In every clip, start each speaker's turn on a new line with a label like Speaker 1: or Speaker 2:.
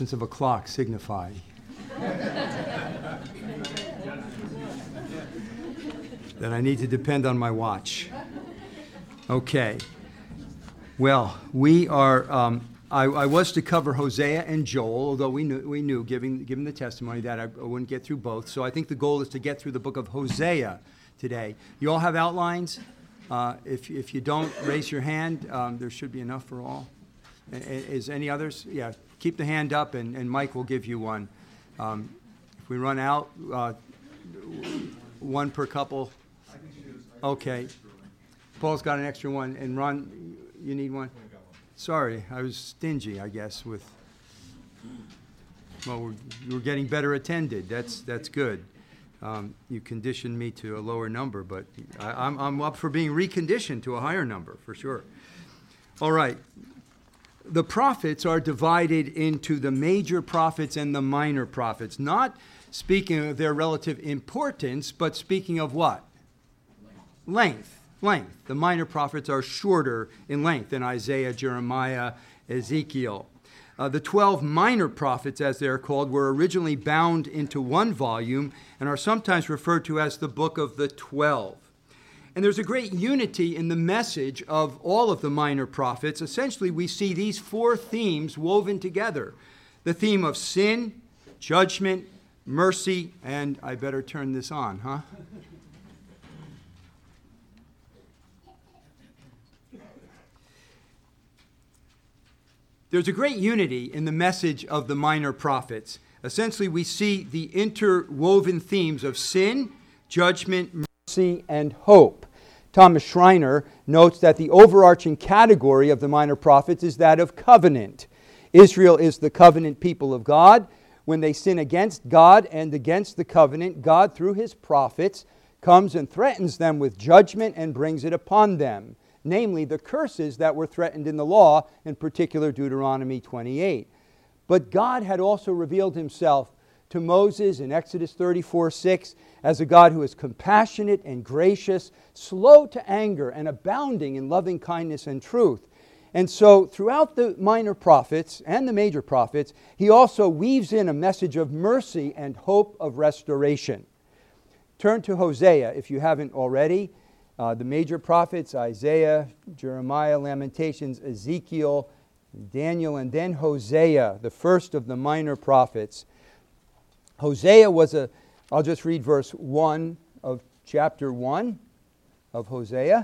Speaker 1: Of a clock signify. That I need to depend on my watch. Okay. Well, we are. I was to cover Hosea and Joel, although we knew, given the testimony, that I wouldn't get through both. So I think the goal is to get through the book of Hosea today. You all have outlines. If you don't, raise your hand. There should be enough for all. Is any others? Yeah. Keep the hand up, and Mike will give you one. If we run out, one per couple. Okay. Paul's got an extra one. And Ron, you need one? Sorry, I was stingy, I guess, with... Well, we're getting better attended. That's good. You conditioned me to a lower number, but I'm up for being reconditioned to a higher number, for sure. All right. The prophets are divided into the major prophets and the minor prophets, not speaking of their relative importance, but speaking of what? Length. The minor prophets are shorter in length than Isaiah, Jeremiah, Ezekiel. The 12 minor prophets, as they are called, were originally bound into one volume and are sometimes referred to as the Book of the 12. And there's a great unity in the message of all of the minor prophets. Essentially, we see these four themes woven together. The theme of sin, judgment, mercy, and I better turn this on, huh? There's a great unity in the message of the minor prophets. Essentially, we see the interwoven themes of sin, judgment, mercy, and hope. Thomas Schreiner notes that the overarching category of the minor prophets is that of covenant. Israel is the covenant people of God. When they sin against God and against the covenant, God, through his prophets, comes and threatens them with judgment and brings it upon them, namely the curses that were threatened in the law, in particular Deuteronomy 28. But God had also revealed himself to Moses in Exodus 34:6 as a God who is compassionate and gracious, slow to anger, and abounding in loving kindness and truth. And so throughout the minor prophets and the major prophets, he also weaves in a message of mercy and hope of restoration. Turn to Hosea if you haven't already. The major prophets, Isaiah, Jeremiah, Lamentations, Ezekiel, Daniel, and then Hosea, the first of the minor prophets. Hosea was I'll just read verse 1 of chapter 1 of Hosea.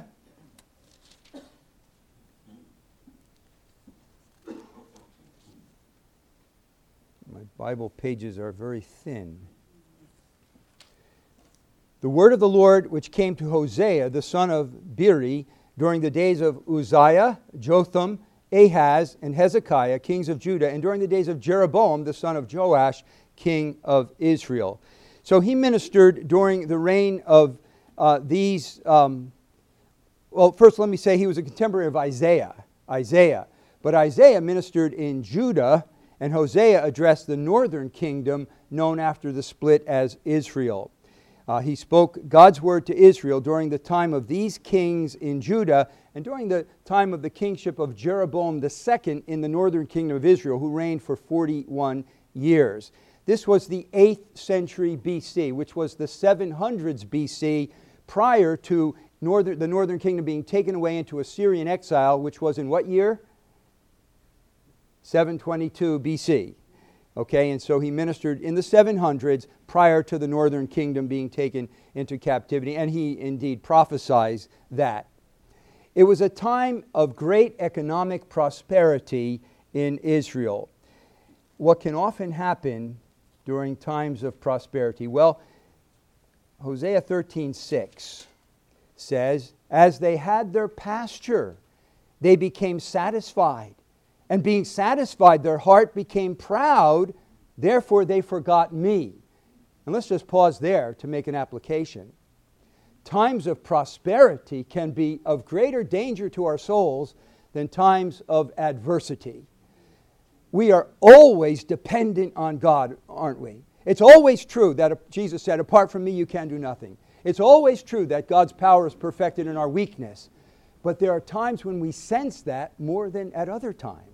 Speaker 1: My Bible pages are very thin. The word of the Lord which came to Hosea, the son of Beeri, during the days of Uzziah, Jotham, Ahaz, and Hezekiah, kings of Judah, and during the days of Jeroboam, the son of Joash, king of Israel. So he ministered during the reign of these... first let me say he was a contemporary of Isaiah. But Isaiah ministered in Judah, and Hosea addressed the northern kingdom known after the split as Israel. He spoke God's word to Israel during the time of these kings in Judah and during the time of the kingship of Jeroboam II in the northern kingdom of Israel, who reigned for 41 years. This was the 8th century BC, which was the 700s BC, prior to the northern kingdom being taken away into Assyrian exile, which was in what year? 722 BC. Okay, and so he ministered in the 700s prior to the northern kingdom being taken into captivity, and he indeed prophesies that. It was a time of great economic prosperity in Israel. What can often happen during times of prosperity? Well, Hosea 13:6 says, "As they had their pasture, they became satisfied. And being satisfied, their heart became proud, therefore they forgot me." And let's just pause there to make an application. Times of prosperity can be of greater danger to our souls than times of adversity. We are always dependent on God, aren't we? It's always true that Jesus said, "Apart from me you can do nothing." It's always true that God's power is perfected in our weakness. But there are times when we sense that more than at other times.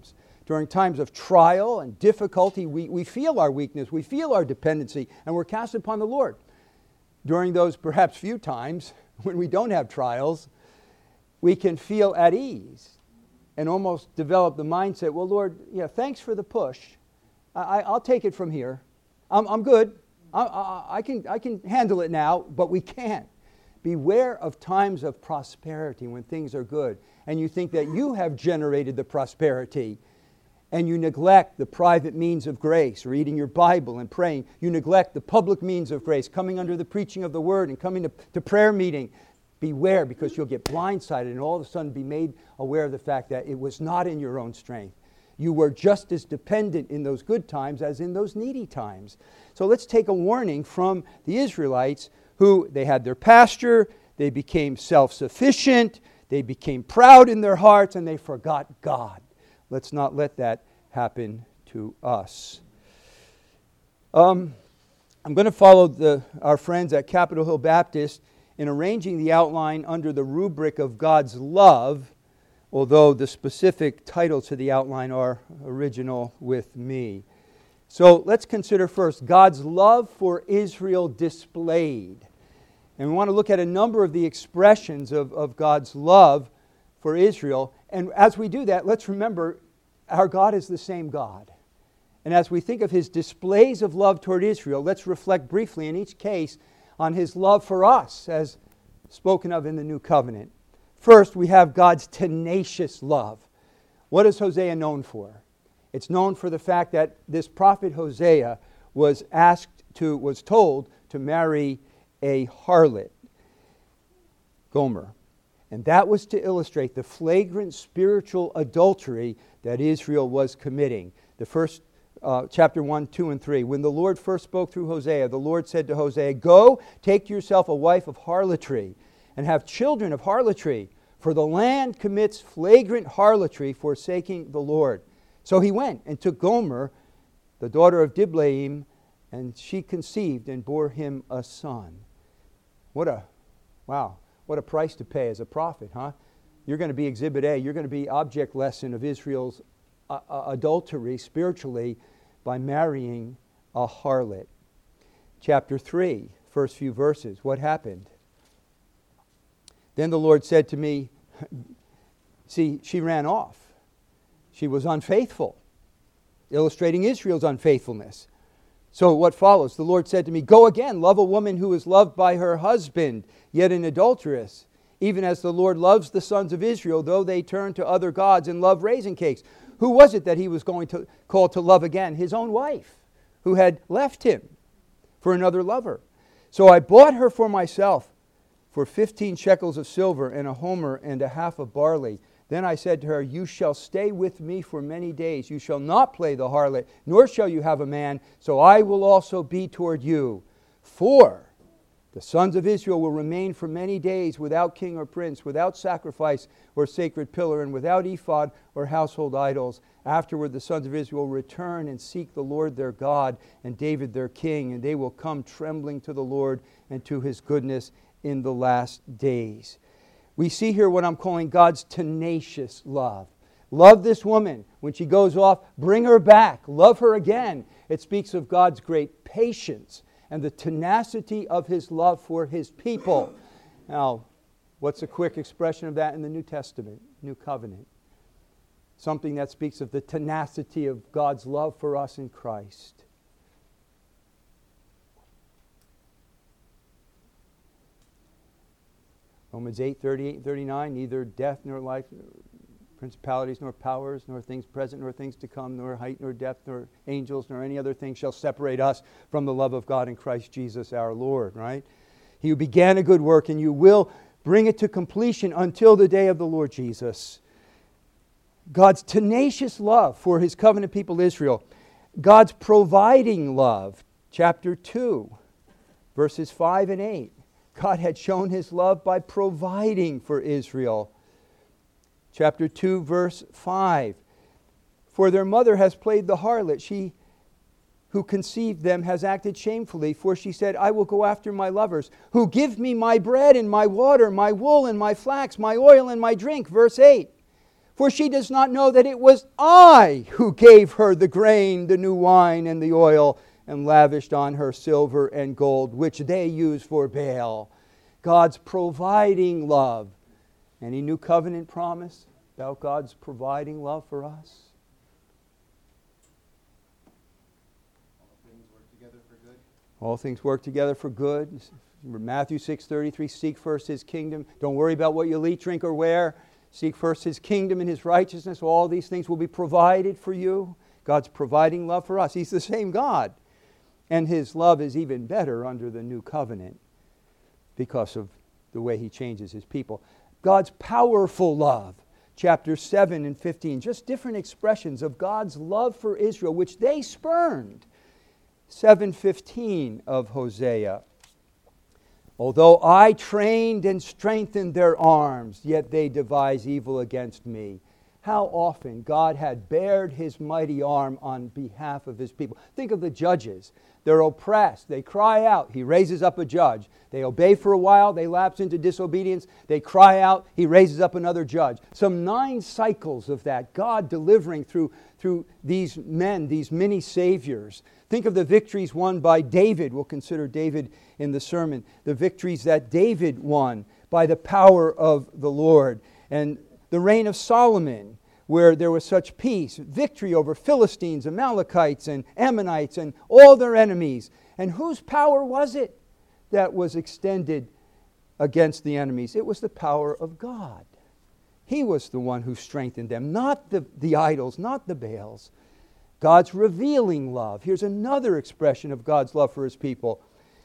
Speaker 1: during times of trial and difficulty, we feel our weakness, we feel our dependency, and we're cast upon the Lord. During those perhaps few times when we don't have trials, we can feel at ease and almost develop the mindset, well, Lord, thanks for the push. I'll take it from here. I'm good. I can handle it now, but we can't. Beware of times of prosperity when things are good, and you think that you have generated the prosperity, and you neglect the private means of grace, reading your Bible and praying. You neglect the public means of grace, coming under the preaching of the Word and coming to prayer meeting. Beware, because you'll get blindsided and all of a sudden be made aware of the fact that it was not in your own strength. You were just as dependent in those good times as in those needy times. So let's take a warning from the Israelites, who they had their pasture, they became self-sufficient, they became proud in their hearts, and they forgot God. Let's not let that happen to us. I'm going to follow our friends at Capitol Hill Baptist in arranging the outline under the rubric of God's love, although the specific titles to the outline are original with me. So let's consider first God's love for Israel displayed. And we want to look at a number of the expressions of God's love for Israel. And as we do that, let's remember our God is the same God. And as we think of His displays of love toward Israel, let's reflect briefly in each case on His love for us, as spoken of in the New Covenant. First, we have God's tenacious love. What is Hosea known for? It's known for the fact that this prophet Hosea was told to marry a harlot, Gomer. And that was to illustrate the flagrant spiritual adultery that Israel was committing. The first chapter 1, 2, and 3. When the Lord first spoke through Hosea, the Lord said to Hosea, "Go, take to yourself a wife of harlotry, and have children of harlotry, for the land commits flagrant harlotry, forsaking the Lord." So he went and took Gomer, the daughter of Diblaim, and she conceived and bore him a son. What a price to pay as a prophet, huh? You're going to be Exhibit A. You're going to be object lesson of Israel's adultery spiritually by marrying a harlot. Chapter 3, first few verses. What happened? Then the Lord said to me, see, she ran off. She was unfaithful, illustrating Israel's unfaithfulness. So what follows? The Lord said to me, "Go again, love a woman who is loved by her husband, yet an adulteress, even as the Lord loves the sons of Israel, though they turn to other gods and love raisin cakes." Who was it that he was going to call to love again? His own wife, who had left him for another lover. "So I bought her for myself for 15 shekels of silver and a homer and a half of barley. Then I said to her, 'You shall stay with me for many days. You shall not play the harlot, nor shall you have a man, so I will also be toward you. For the sons of Israel will remain for many days without king or prince, without sacrifice or sacred pillar, and without ephod or household idols. Afterward the sons of Israel will return and seek the Lord their God and David their king, and they will come trembling to the Lord and to His goodness in the last days.'" We see here what I'm calling God's tenacious love. Love this woman. When she goes off, bring her back. Love her again. It speaks of God's great patience and the tenacity of His love for His people. Now, what's a quick expression of that in the New Testament, New Covenant? Something that speaks of the tenacity of God's love for us in Christ. Romans 8, 38 and 39, "Neither death nor life, principalities nor powers, nor things present nor things to come, nor height nor depth, nor angels, nor any other thing shall separate us from the love of God in Christ Jesus our Lord," right? "He who began a good work, and you will bring it to completion until the day of the Lord Jesus." God's tenacious love for His covenant people Israel. God's providing love. Chapter 2, verses 5 and 8. God had shown His love by providing for Israel. Chapter 2, verse 5. "For their mother has played the harlot. She who conceived them has acted shamefully. For she said, 'I will go after my lovers, who give me my bread and my water, my wool and my flax, my oil and my drink.'" Verse 8. For she does not know that it was I who gave her the grain, the new wine, and the oil, and lavished on her silver and gold, which they use for Baal. God's providing love. Any new covenant promise about God's providing love for us? All things work together for good. Matthew 6:33, seek first His kingdom. Don't worry about what you'll eat, drink, or wear. Seek first His kingdom and His righteousness. All these things will be provided for you. God's providing love for us. He's the same God. And His love is even better under the new covenant because of the way He changes His people. God's powerful love. Chapter 7 and 15. Just different expressions of God's love for Israel, which they spurned. 7:15 of Hosea. Although I trained and strengthened their arms, yet they devise evil against me. How often God had bared His mighty arm on behalf of His people. Think of the judges. They're oppressed. They cry out. He raises up a judge. They obey for a while. They lapse into disobedience. They cry out. He raises up another judge. Some 9 cycles of that. God delivering through these men, these many saviors. Think of the victories won by David. We'll consider David in the sermon. The victories that David won by the power of the Lord. And the reign of Solomon, where there was such peace, victory over Philistines, Amalekites, and Ammonites, and all their enemies. And whose power was it that was extended against the enemies? It was the power of God. He was the one who strengthened them, not the idols, not the Baals. God's revealing love. Here's another expression of God's love for His people.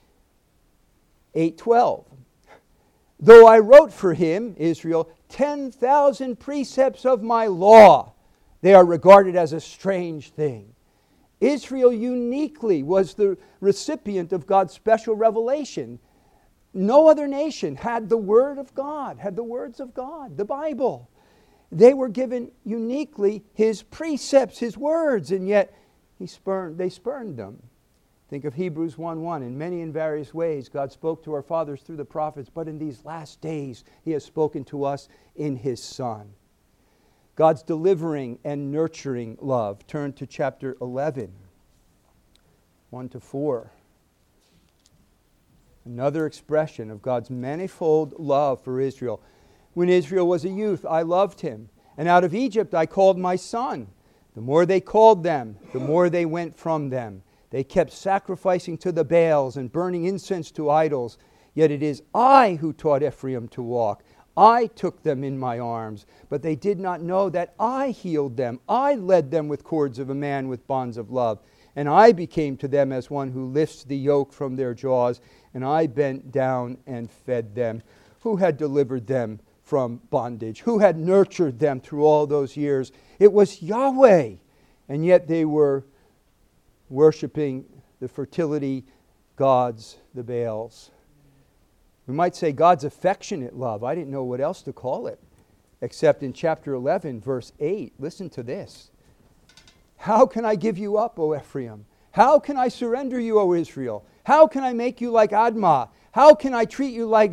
Speaker 1: 8:12. Though I wrote for him, Israel, 10,000 precepts of my law, they are regarded as a strange thing. Israel uniquely was the recipient of God's special revelation. No other nation had the Word of God, had the words of God, the Bible. They were given uniquely His precepts, His words, and yet they spurned them. Think of Hebrews 1:1. In many and various ways, God spoke to our fathers through the prophets, but in these last days, He has spoken to us in His Son. God's delivering and nurturing love. Turn to chapter 11, 1-4. Another expression of God's manifold love for Israel. When Israel was a youth, I loved him, and out of Egypt I called my son. The more they called them, the more they went from them. They kept sacrificing to the Baals and burning incense to idols. Yet it is I who taught Ephraim to walk. I took them in my arms, but they did not know that I healed them. I led them with cords of a man with bonds of love. And I became to them as one who lifts the yoke from their jaws. And I bent down and fed them. Who had delivered them from bondage? Who had nurtured them through all those years? It was Yahweh. And yet they were worshiping the fertility gods, the Baals. We might say God's affectionate love. I didn't know what else to call it, except in chapter 11, verse 8. Listen to this. How can I give you up, O Ephraim? How can I surrender you, O Israel? How can I make you like Admah? How can I treat you like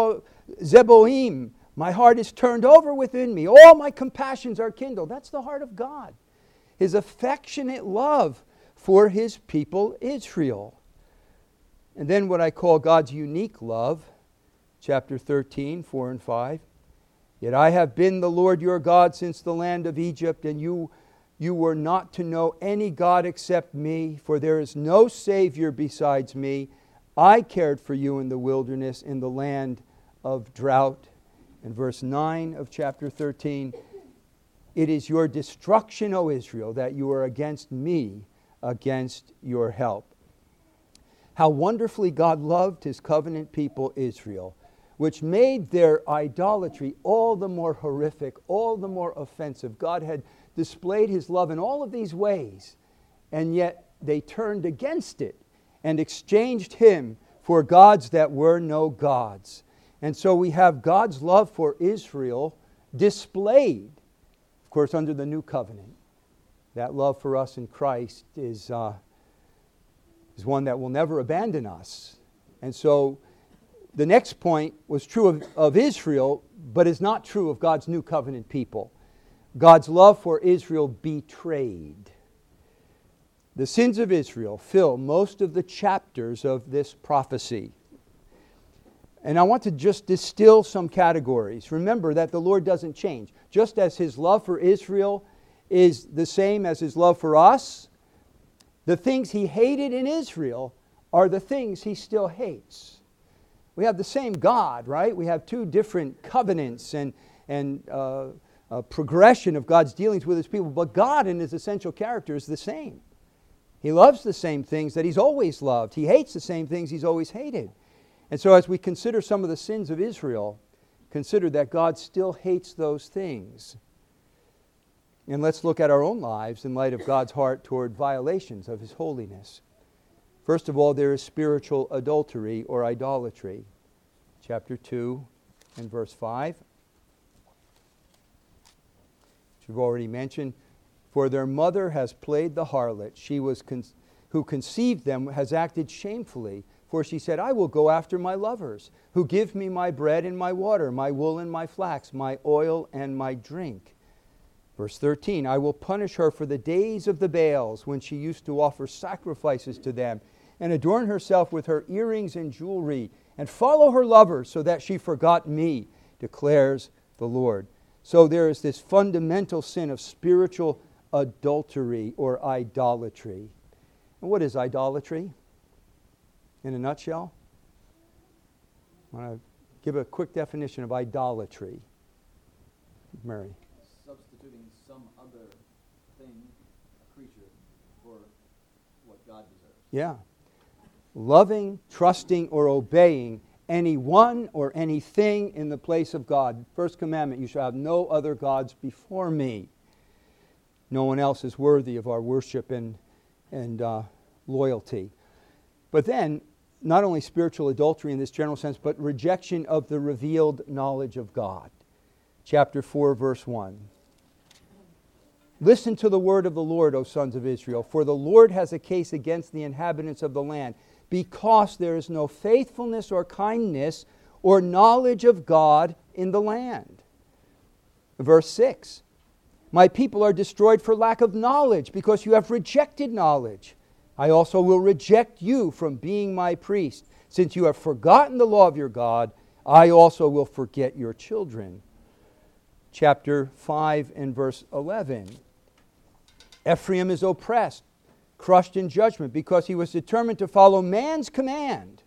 Speaker 1: Zeboim? My heart is turned over within me. All my compassions are kindled. That's the heart of God. His affectionate love for His people Israel. And then what I call God's unique love, chapter 13, 4 and 5. Yet I have been the Lord your God since the land of Egypt, and you were not to know any God except me, for there is no Savior besides me. I cared for you in the wilderness, in the land of drought. And verse 9 of chapter 13, it is your destruction, O Israel, that you are against me, against your help. How wonderfully God loved His covenant people Israel, which made their idolatry all the more horrific, all the more offensive. God had displayed His love in all of these ways, and yet they turned against it and exchanged Him for gods that were no gods. And so we have God's love for Israel displayed, of course, under the new covenant. That love for us in Christ is one that will never abandon us. And so the next point was true of Israel, but is not true of God's new covenant people. God's love for Israel betrayed. The sins of Israel fill most of the chapters of this prophecy. And I want to just distill some categories. Remember that the Lord doesn't change. Just as His love for Israel is the same as His love for us, the things He hated in Israel are the things He still hates. We have the same God, right? We have two different covenants and progression of God's dealings with His people, but God in His essential character is the same. He loves the same things that He's always loved. He hates the same things He's always hated. And so as we consider some of the sins of Israel, consider that God still hates those things. And let's look at our own lives in light of God's heart toward violations of His holiness. First of all, there is spiritual adultery or idolatry. Chapter 2 and verse 5. Which we've already mentioned. For their mother has played the harlot. She who conceived them has acted shamefully. For she said, I will go after my lovers, who give me my bread and my water, my wool and my flax, my oil and my drink. Verse 13, I will punish her for the days of the Baals, when she used to offer sacrifices to them, and adorn herself with her earrings and jewelry, and follow her lovers, so that she forgot me, declares the Lord. So there is this fundamental sin of spiritual adultery or idolatry. And what is idolatry? In a nutshell, I want to give a quick definition of idolatry. Mary.
Speaker 2: Substituting some other thing, a creature, for what God deserves.
Speaker 1: Yeah. Loving, trusting, or obeying anyone or anything in the place of God. First commandment, you shall have no other gods before me. No one else is worthy of our worship and loyalty. But then, not only spiritual adultery in this general sense, but rejection of the revealed knowledge of God. Chapter 4, verse 1. Listen to the word of the Lord, O sons of Israel, for the Lord has a case against the inhabitants of the land, because there is no faithfulness or kindness or knowledge of God in the land. Verse 6. My people are destroyed for lack of knowledge, because you have rejected knowledge. I also will reject you from being my priest. Since you have forgotten the law of your God, I also will forget your children. Chapter 5 and verse 11. Ephraim is oppressed, crushed in judgment, because he was determined to follow man's command.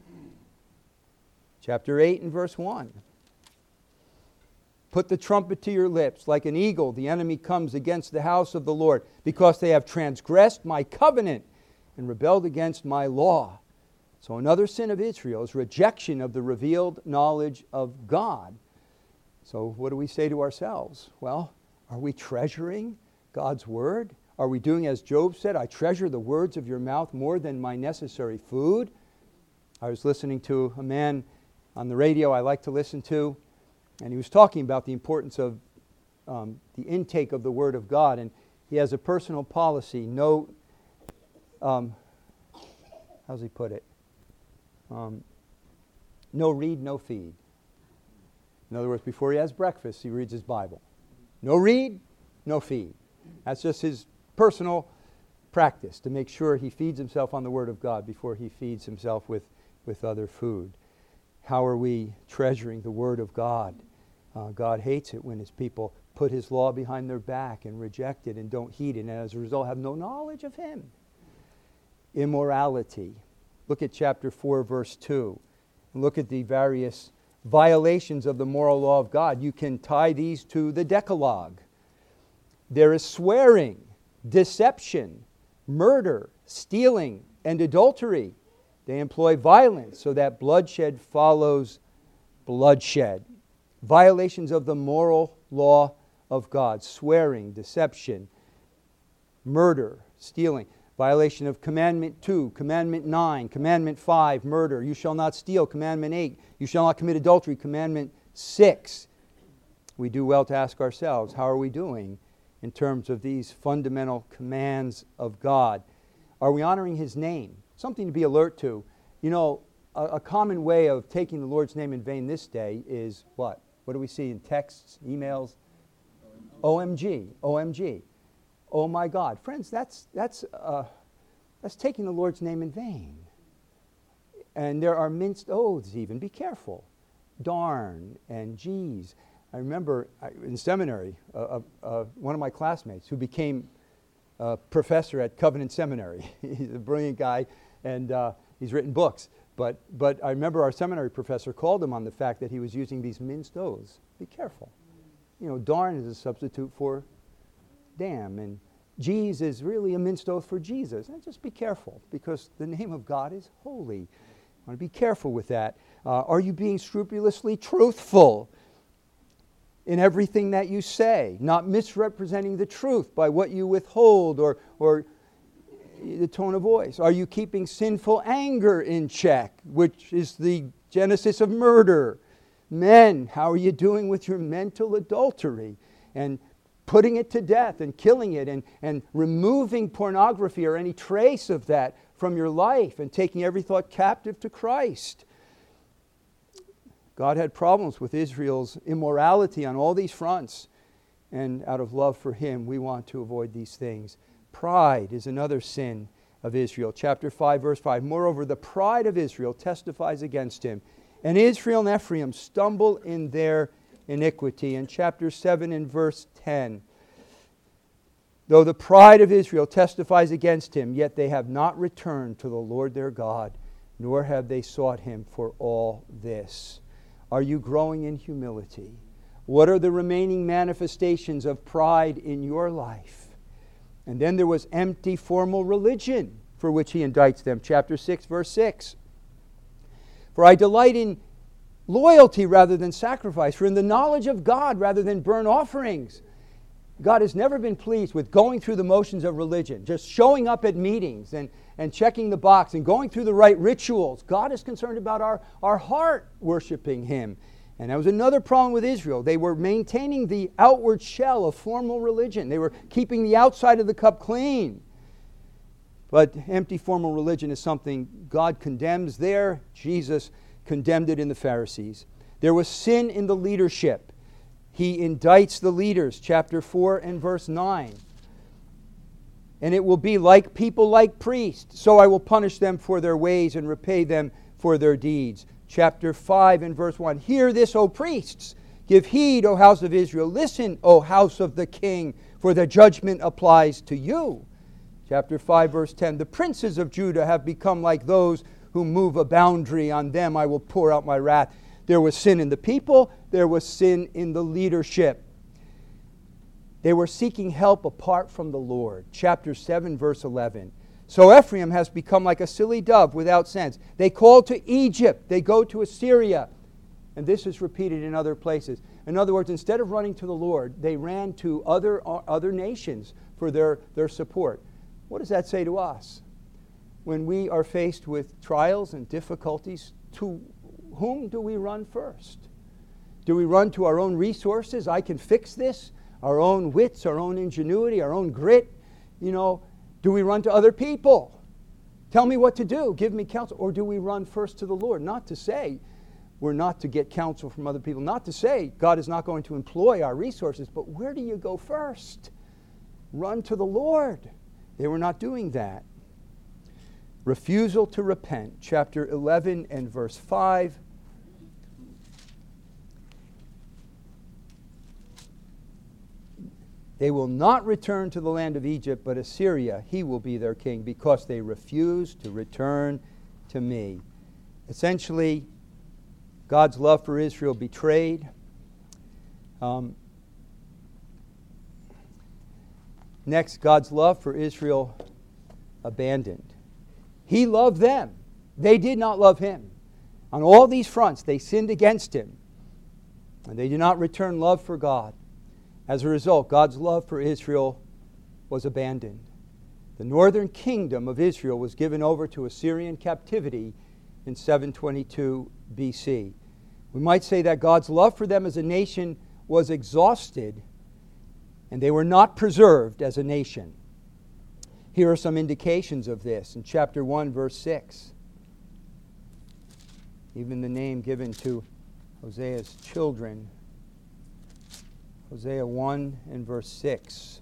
Speaker 1: Chapter 8 and verse 1. Put the trumpet to your lips. Like an eagle, the enemy comes against the house of the Lord, because they have transgressed my covenant and rebelled against my law. So another sin of Israel is rejection of the revealed knowledge of God. So what do we say to ourselves? Well, are we treasuring God's word? Are we doing as Job said, I treasure the words of your mouth more than my necessary food? I was listening to a man on the radio I like to listen to, and he was talking about the importance of the intake of the Word of God. And he has a personal policy. No, how does he put it? No read, no feed. In other words, before he has breakfast, he reads his Bible. No read, no feed. That's just his personal practice, to make sure he feeds himself on the Word of God before he feeds himself with other food. How are we treasuring the Word of God? God hates it when His people put His law behind their back and reject it and don't heed it, and as a result have no knowledge of Him. Immorality. Look at chapter 4, verse 2. And look at the various violations of the moral law of God. You can tie these to the Decalogue. There is swearing, deception, murder, stealing, and adultery. They employ violence so that bloodshed follows bloodshed. Violations of the moral law of God. Swearing, deception, murder, stealing. Violation of Commandment 2, Commandment 9, Commandment 5, murder. You shall not steal. Commandment 8, you shall not commit adultery. Commandment 6. We do well to ask ourselves, how are we doing in terms of these fundamental commands of God? Are we honoring His name? Something to be alert to. You know, a common way of taking the Lord's name in vain this day is what? What do we see in texts, emails? OMG, OMG. Oh my God. Friends, that's taking the Lord's name in vain. And there are minced oaths even. Be careful. Darn and geez. I remember in seminary, one of my classmates who became a professor at Covenant Seminary. He's a brilliant guy, and he's written books. But I remember our seminary professor called him on the fact that he was using these minced oaths. Be careful. You know, darn is a substitute for damn, and geez is really a minced oath for Jesus. And just be careful, because the name of God is holy. You want to be careful with that. Are you being scrupulously truthful in everything that you say, not misrepresenting the truth by what you withhold or the tone of voice? Are you keeping sinful anger in check, which is the genesis of murder? Men, how are you doing with your mental adultery and putting it to death and killing it and removing pornography or any trace of that from your life and taking every thought captive to Christ? God had problems with Israel's immorality on all these fronts. And out of love for Him, we want to avoid these things. Pride is another sin of Israel. Chapter 5, verse 5. Moreover, the pride of Israel testifies against him. And Israel and Ephraim stumble in their iniquity. In chapter 7 and verse 10. Though the pride of Israel testifies against him, yet they have not returned to the Lord their God, nor have they sought Him for all this. Are you growing in humility? What are the remaining manifestations of pride in your life? And then there was empty formal religion, for which he indicts them. Chapter 6, verse 6. For I delight in loyalty rather than sacrifice, for in the knowledge of God rather than burnt offerings. God has never been pleased with going through the motions of religion, just showing up at meetings and checking the box and going through the right rituals. God is concerned about our heart worshiping Him. And that was another problem with Israel. They were maintaining the outward shell of formal religion. They were keeping the outside of the cup clean. But empty formal religion is something God condemns there. Jesus condemned it in the Pharisees. There was sin in the leadership. He indicts the leaders, chapter 4 and verse 9. And it will be like people like priests, so I will punish them for their ways and repay them for their deeds. Chapter 5 and verse 1. Hear this, O priests. Give heed, O house of Israel. Listen, O house of the king, for the judgment applies to you. Chapter 5 verse 10. The princes of Judah have become like those who move a boundary. On them I will pour out my wrath. There was sin in the people. There was sin in the leadership. They were seeking help apart from the Lord. Chapter 7, verse 11. So Ephraim has become like a silly dove without sense. They call to Egypt. They go to Assyria. And this is repeated in other places. In other words, instead of running to the Lord, they ran to other nations for their support. What does that say to us? When we are faced with trials and difficulties, to whom do we run first? Do we run to our own resources? I can fix this. Our own wits, our own ingenuity, our own grit. Do we run to other people? Tell me what to do. Give me counsel. Or do we run first to the Lord? Not to say we're not to get counsel from other people. Not to say God is not going to employ our resources. But where do you go first? Run to the Lord. They were not doing that. Refusal to repent. Chapter 11 and verse 5. They will not return to the land of Egypt, but Assyria, he will be their king, because they refuse to return to me. Essentially, God's love for Israel betrayed. Next, God's love for Israel abandoned. He loved them. They did not love Him. On all these fronts, they sinned against Him. And they did not return love for God. As a result, God's love for Israel was abandoned. The northern kingdom of Israel was given over to Assyrian captivity in 722 BC. We might say that God's love for them as a nation was exhausted, and they were not preserved as a nation. Here are some indications of this in chapter 1, verse 6. Even the name given to Hosea's children, Hosea 1 and verse 6.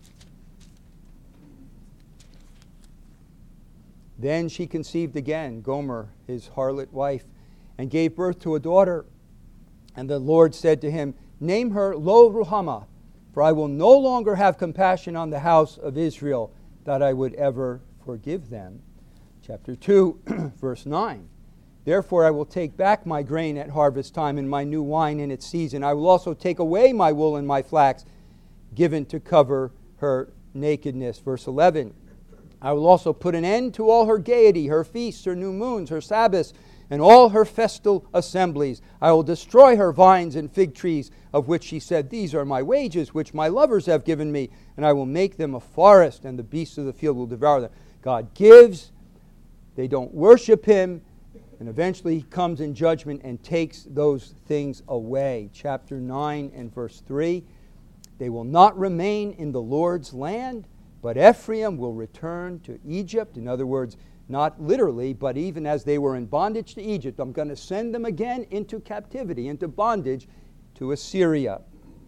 Speaker 1: Then she conceived again, Gomer, his harlot wife, and gave birth to a daughter. And the Lord said to him, Name her Lo-Ruhamah, for I will no longer have compassion on the house of Israel, that I would ever forgive them. Chapter 2, verse 9. Therefore I will take back my grain at harvest time and my new wine in its season. I will also take away my wool and my flax, given to cover her nakedness. Verse 11. I will also put an end to all her gaiety, her feasts, her new moons, her Sabbaths, and all her festal assemblies. I will destroy her vines and fig trees, of which she said, These are my wages, which my lovers have given me, and I will make them a forest, and the beasts of the field will devour them. God gives, they don't worship Him, and eventually He comes in judgment and takes those things away. Chapter 9 and verse 3, They will not remain in the Lord's land, but Ephraim will return to Egypt. In other words, not literally, but even as they were in bondage to Egypt, I'm going to send them again into captivity, into bondage to Assyria.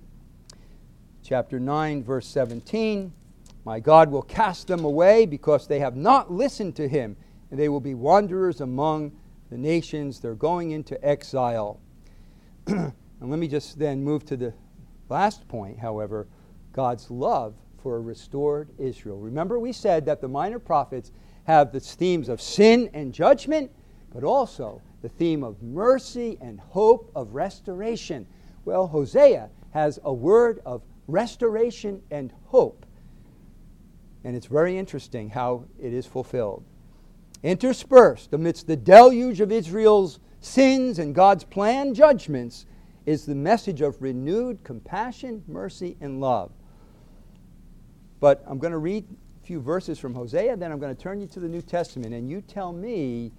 Speaker 1: Chapter 9, verse 17, My God will cast them away because they have not listened to Him, and they will be wanderers among the nations. They're going into exile. And let me just then move to the last point, however, God's love for a restored Israel. Remember, we said that the minor prophets have the themes of sin and judgment, but also the theme of mercy and hope of restoration. Well, Hosea has a word of restoration and hope. And it's very interesting how it is fulfilled. Interspersed amidst the deluge of Israel's sins and God's planned judgments is the message of renewed compassion, mercy, and love. But I'm going to read a few verses from Hosea, then I'm going to turn you to the New Testament, and you tell me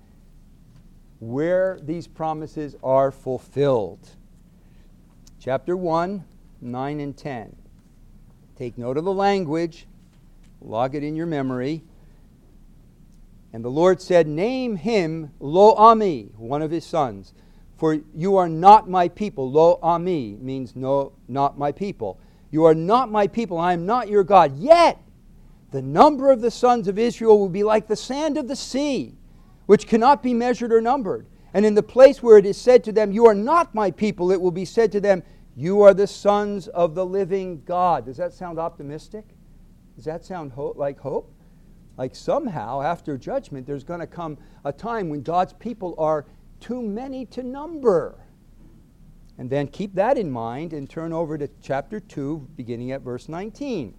Speaker 1: where these promises are fulfilled. Chapter 1, 9 and 10. Take note of the language. Log it in your memory. And the Lord said, Name him Lo-Ami, one of his sons, for you are not my people. Lo-Ami means no, not my people. You are not my people, I am not your God. Yet the number of the sons of Israel will be like the sand of the sea, which cannot be measured or numbered. And in the place where it is said to them, You are not my people, it will be said to them, You are the sons of the living God. Does that sound optimistic? Does that sound like hope? Like somehow, after judgment, there's going to come a time when God's people are too many to number. And then keep that in mind and turn over to chapter 2, beginning at verse 19.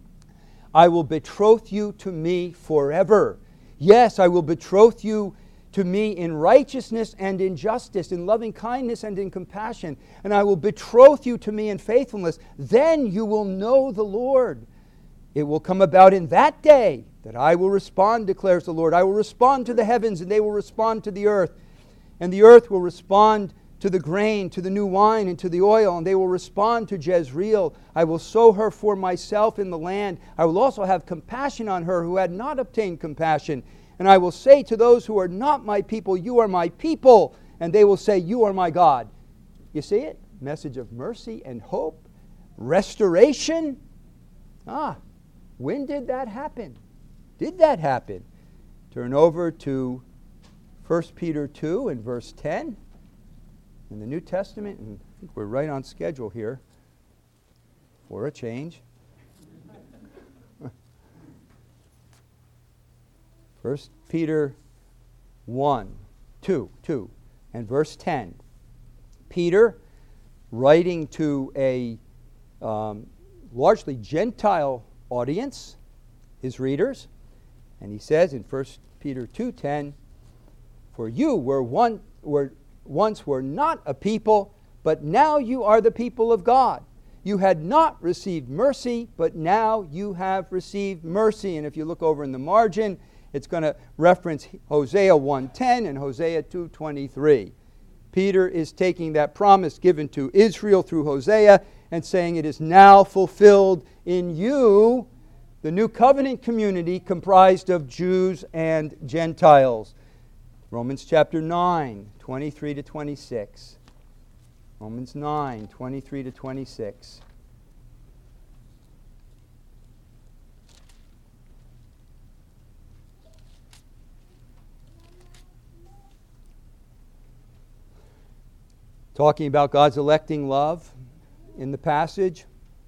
Speaker 1: I will betroth you to me forever. Yes, I will betroth you to me in righteousness and in justice, in loving kindness and in compassion. And I will betroth you to me in faithfulness. Then you will know the Lord. It will come about in that day that I will respond, declares the Lord. I will respond to the heavens, and they will respond to the earth. And the earth will respond to the grain, to the new wine, and to the oil, and they will respond to Jezreel. I will sow her for myself in the land. I will also have compassion on her who had not obtained compassion. And I will say to those who are not my people, You are my people. And they will say, You are my God. You see it? Message of mercy and hope. Restoration. When did that happen? Did that happen? Turn over to 1 Peter 2 and verse 10. In the New Testament, and I think we're right on schedule here for a change. 1 Peter 1, 2, and verse 10. Peter, writing to a largely Gentile audience, his readers, and he says in 1 Peter 2:10, For you once were not a people, but now you are the people of God. You had not received mercy, but now you have received mercy. And if you look over in the margin, it's going to reference Hosea 1:10 and Hosea 2:23. Peter is taking that promise given to Israel through Hosea and saying it is now fulfilled in you, the new covenant community comprised of Jews and Gentiles. Romans chapter 9, 23 to 26. Romans 9, 23 to 26. talking about God's electing love in the passage.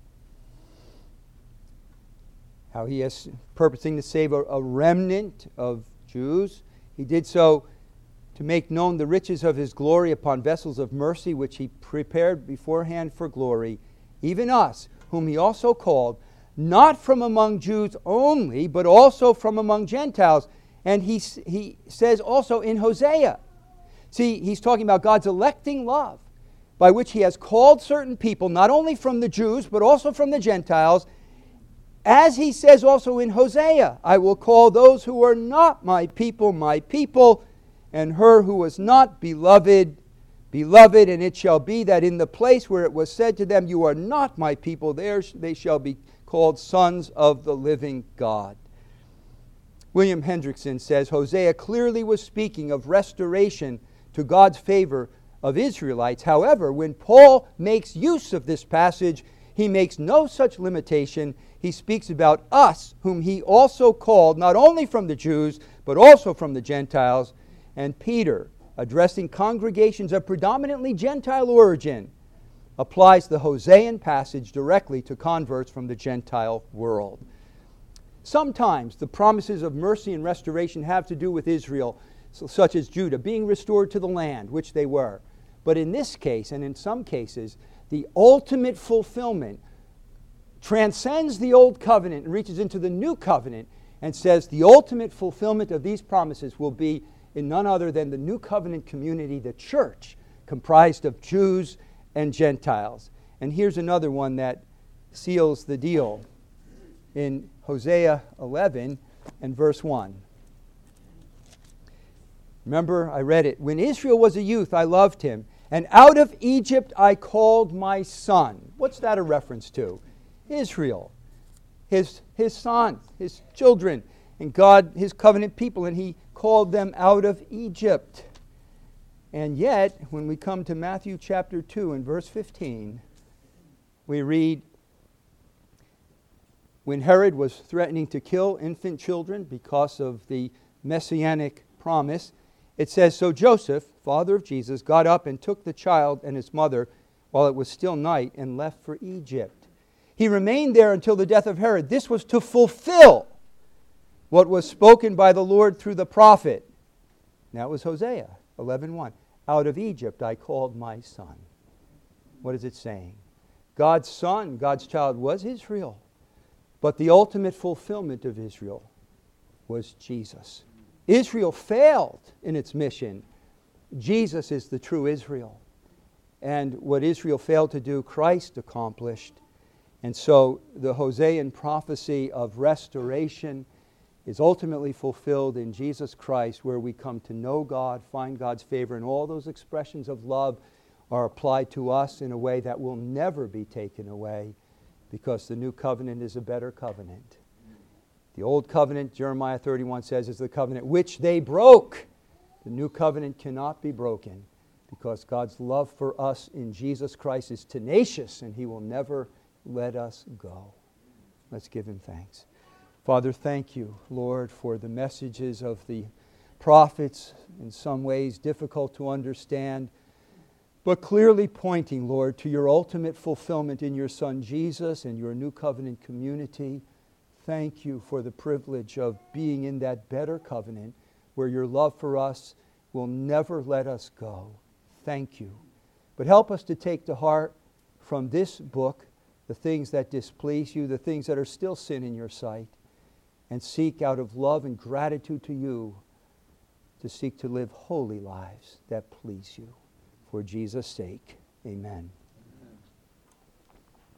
Speaker 1: How he is purposing to save a remnant of Jews. He did so to make known the riches of his glory upon vessels of mercy, which he prepared beforehand for glory, even us, whom he also called, not from among Jews only, but also from among Gentiles. And he says also in Hosea, see, he's talking about God's electing love, by which he has called certain people, not only from the Jews, but also from the Gentiles. As he says also in Hosea, I will call those who are not my people, and her who was not beloved, beloved. And it shall be that in the place where it was said to them, you are not my people, there they shall be called sons of the living God. William Hendrickson says, Hosea clearly was speaking of restoration to God's favor of Israelites. However, when Paul makes use of this passage, he makes no such limitation. He speaks about us, whom he also called, not only from the Jews, but also from the Gentiles. And Peter, addressing congregations of predominantly Gentile origin, applies the Hosean passage directly to converts from the Gentile world. Sometimes the promises of mercy and restoration have to do with Israel, such as Judah, being restored to the land, which they were. But in this case, and in some cases, the ultimate fulfillment transcends the old covenant and reaches into the new covenant and says the ultimate fulfillment of these promises will be in none other than the new covenant community, the church, comprised of Jews and Gentiles. And here's another one that seals the deal in Hosea 11 and verse 1. Remember, I read it. When Israel was a youth, I loved him, and out of Egypt I called my son. What's that a reference to? Israel, his son, his children, and God, his covenant people, and he called them out of Egypt. And yet, when we come to Matthew chapter 2 and verse 15, we read, when Herod was threatening to kill infant children because of the messianic promise, it says, so Joseph, father of Jesus, got up and took the child and his mother while it was still night and left for Egypt. He remained there until the death of Herod. This was to fulfill what was spoken by the Lord through the prophet. Now it was Hosea 11:1. Out of Egypt I called my son. What is it saying? God's son, God's child was Israel. But the ultimate fulfillment of Israel was Jesus. Israel failed in its mission. Jesus is the true Israel. And what Israel failed to do, Christ accomplished. And so the Hosean prophecy of restoration is ultimately fulfilled in Jesus Christ, where we come to know God, find God's favor, and all those expressions of love are applied to us in a way that will never be taken away, because the new covenant is a better covenant. The old covenant, Jeremiah 31 says, is the covenant which they broke. The new covenant cannot be broken because God's love for us in Jesus Christ is tenacious and he will never let us go. Let's give him thanks. Father, thank you, Lord, for the messages of the prophets, in some ways difficult to understand, but clearly pointing, Lord, to your ultimate fulfillment in your Son Jesus and your new covenant community. Thank you for the privilege of being in that better covenant where your love for us will never let us go. Thank you. But help us to take to heart from this book the things that displease you, the things that are still sin in your sight, and seek out of love and gratitude to you to seek to live holy lives that please you. For Jesus' sake, amen.